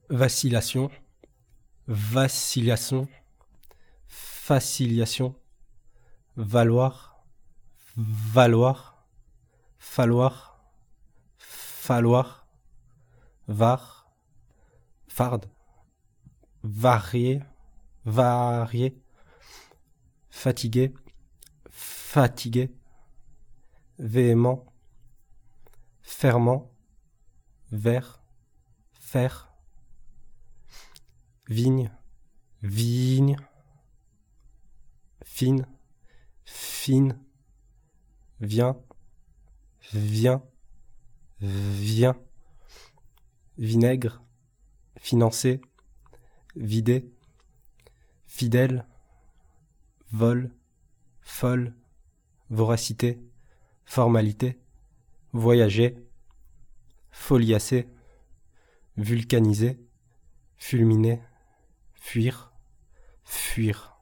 vacillation, vacillation, facilitation, valoir, valoir, falloir, falloir, var, farde, varier, varier, fatigué, fatigué, véhément, ferment, vert, faire, vigne, vigne, fine, fine, vient, vient, vient, vinaigre, financer, vider, fidèle, vol, folle, voracité, formalité, voyager, foliacer, vulcaniser, fulminer, fuir, fuir.